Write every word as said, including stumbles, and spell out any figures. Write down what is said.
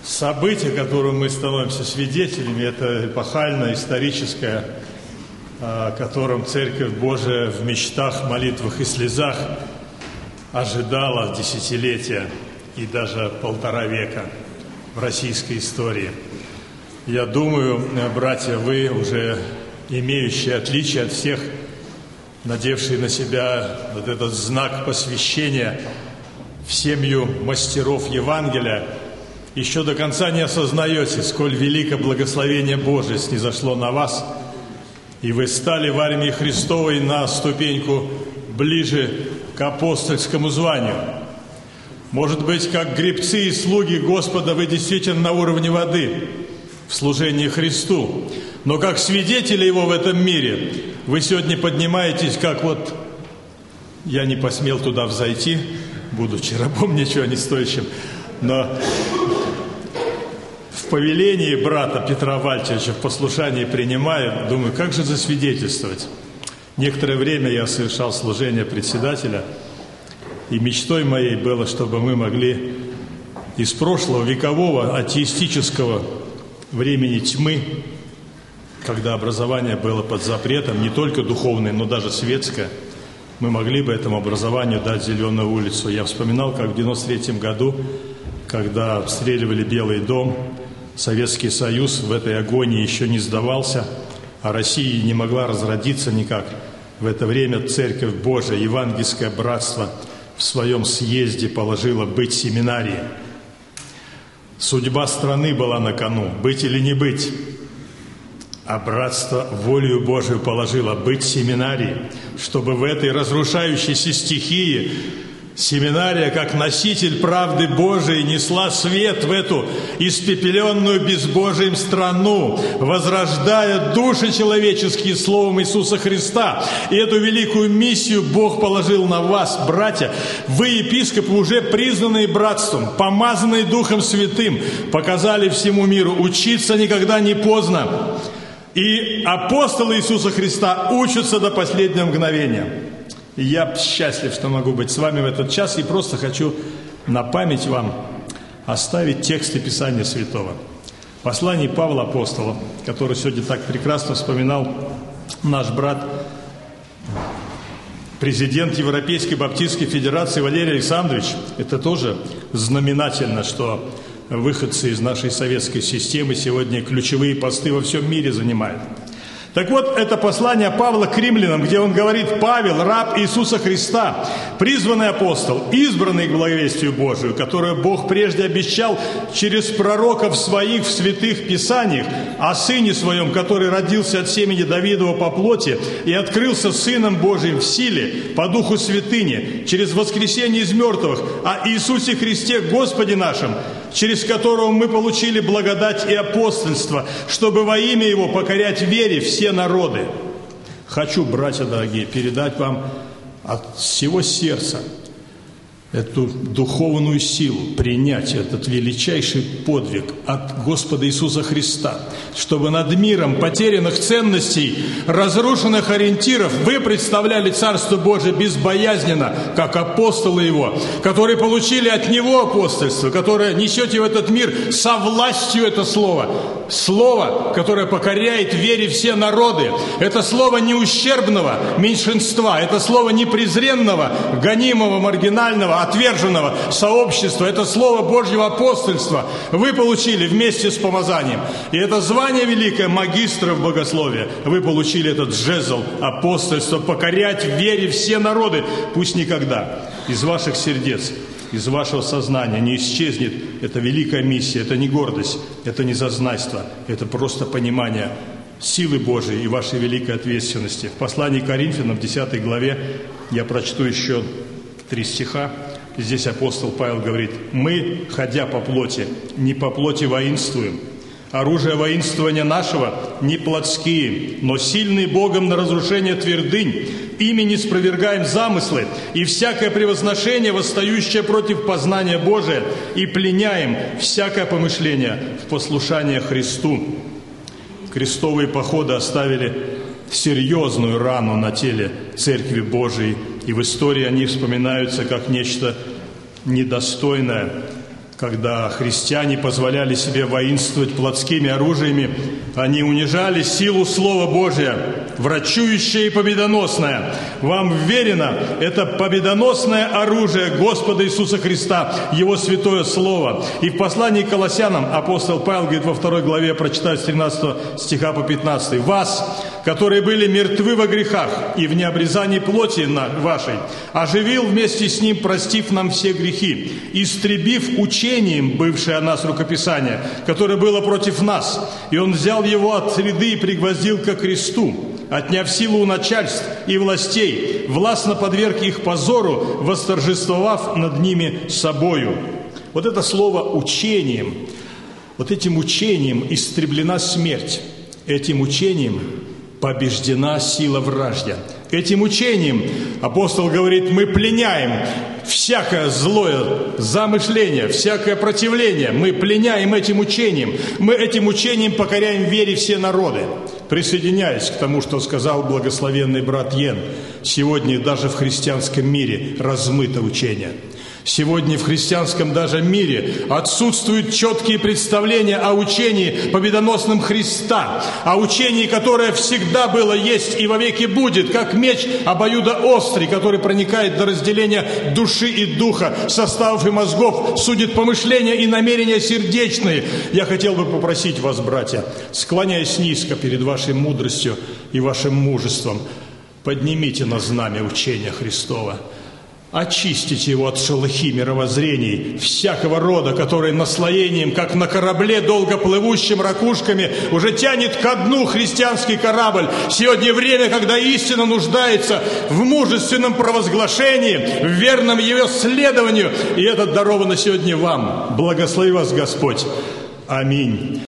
Событие, которому мы становимся свидетелями, это эпохальное, историческое, о котором Церковь Божия в мечтах, молитвах и слезах ожидала десятилетия и даже полтора века в российской истории. Я думаю, братья, вы, уже имеющие отличие от всех, надевшие на себя вот этот знак посвящения в семью мастеров Евангелия, еще до конца не осознаете, сколь велико благословение Божие снизошло на вас, и вы стали в армии Христовой на ступеньку ближе к апостольскому званию. Может быть, как гребцы и слуги Господа, вы действительно на уровне воды в служении Христу, но как свидетели Его в этом мире вы сегодня поднимаетесь, как вот я не посмел туда взойти, будучи рабом ничего не стоящим, но в повелении брата Петра Вальчевича в послушании принимаю, думаю, как же засвидетельствовать. Некоторое время я совершал служение председателя, и мечтой моей было, чтобы мы могли из прошлого векового атеистического времени тьмы, когда образование было под запретом, не только духовное, но даже светское, мы могли бы этому образованию дать зеленую улицу. Я вспоминал, как в девяносто третьем году, когда обстреливали Белый дом, Советский Союз в этой агонии еще не сдавался, а Россия не могла разродиться никак. В это время Церковь Божия, Евангельское братство в своем съезде положило быть семинарией. Судьба страны была на кону, быть или не быть. А братство волею Божию положило быть семинарией, чтобы в этой разрушающейся стихии семинария, как носитель правды Божией, несла свет в эту испепеленную безбожием страну, возрождая души человеческие словом Иисуса Христа. И эту великую миссию Бог положил на вас, братья. Вы, епископы, уже признанные братством, помазанные Духом Святым, показали всему миру: учиться никогда не поздно. И апостолы Иисуса Христа учатся до последнего мгновения. И я счастлив, что могу быть с вами в этот час, и просто хочу на память вам оставить тексты Писания Святого. Послание Павла Апостола, который сегодня так прекрасно вспоминал наш брат, президент Европейской Баптистской Федерации Валерий Александрович. Это тоже знаменательно, что выходцы из нашей советской системы сегодня ключевые посты во всем мире занимают. Так вот, это послание Павла к римлянам, где он говорит: Павел, раб Иисуса Христа, призванный апостол, избранный к благовестию Божию, которое Бог прежде обещал через пророков своих в святых писаниях, о Сыне Своем, который родился от семени Давидова по плоти и открылся Сыном Божиим в силе, по Духу святыни, через воскресение из мертвых, о Иисусе Христе Господе нашим, через которого мы получили благодать и апостольство, чтобы во имя Его покорять вере все народы. Хочу, братья дорогие, передать вам от всего сердца эту духовную силу, принять этот величайший подвиг от Господа Иисуса Христа, чтобы над миром потерянных ценностей, разрушенных ориентиров вы представляли Царство Божие безбоязненно, как апостолы Его, которые получили от Него апостольство, которое несете в этот мир со властью это слово. Слово, которое покоряет вере все народы. Это слово не ущербного меньшинства, это слово не презренного, гонимого, маргинального, отверженного сообщества. Это слово Божьего апостольства вы получили вместе с помазанием. И это звание великое магистров богословия. Вы получили этот жезл апостольства, покорять вере все народы. Пусть никогда из ваших сердец, из вашего сознания не исчезнет эта великая миссия. Это не гордость, это не зазнайство, это просто понимание силы Божией и вашей великой ответственности. В послании к Коринфянам, в десятой главе, я прочту еще три стиха. Здесь апостол Павел говорит: «Мы, ходя по плоти, не по плоти воинствуем. Оружие воинствования нашего не плотские, но сильные Богом на разрушение твердынь. Ими не спровергаем замыслы и всякое превозношение, восстающее против познания Божия, и пленяем всякое помышление в послушание Христу». Крестовые походы оставили серьезную рану на теле Церкви Божией, и в истории они вспоминаются как нечто недостойное когда христиане позволяли себе воинствовать плотскими оружиями, они унижали силу Слова Божия, врачующее и победоносное. Вам вверено это победоносное оружие Господа Иисуса Христа, Его святое Слово. И в послании к Колоссянам апостол Павел говорит во второй главе, прочитаю с тринадцатого стиха по пятнадцатый. «Вас, которые были мертвы во грехах и в необрезании плоти вашей, оживил вместе с Ним, простив нам все грехи, истребив учением бывшее о нас рукописание, которое было против нас, и Он взял его от среды и пригвоздил ко кресту, отняв силу у начальств и властей, властно подверг их позору, восторжествовав над ними собою». Вот это слово «учением», вот этим учением истреблена смерть, этим учением побеждена сила вражья. Этим учением, апостол говорит, мы пленяем всякое злое замышление, всякое противление. Мы пленяем этим учением. Мы этим учением покоряем вере все народы. Присоединяясь к тому, что сказал благословенный брат Йен, сегодня даже в христианском мире размыто учение. Сегодня в христианском даже мире отсутствуют четкие представления о учении победоносном Христа, о учении, которое всегда было, есть и вовеки будет, как меч обоюдоострый, который проникает до разделения души и духа, составов и мозгов, судит помышления и намерения сердечные. Я хотел бы попросить вас, братья, склоняясь низко перед вашей мудростью и вашим мужеством, поднимите на знамя учения Христова. Очистите его от шелухи мировоззрений, всякого рода, который наслоением, как на корабле, долго плывущим ракушками, уже тянет ко дну христианский корабль. Сегодня время, когда истина нуждается в мужественном провозглашении, в верном ее следованию, и это даровано сегодня вам. Благослови вас Господь. Аминь.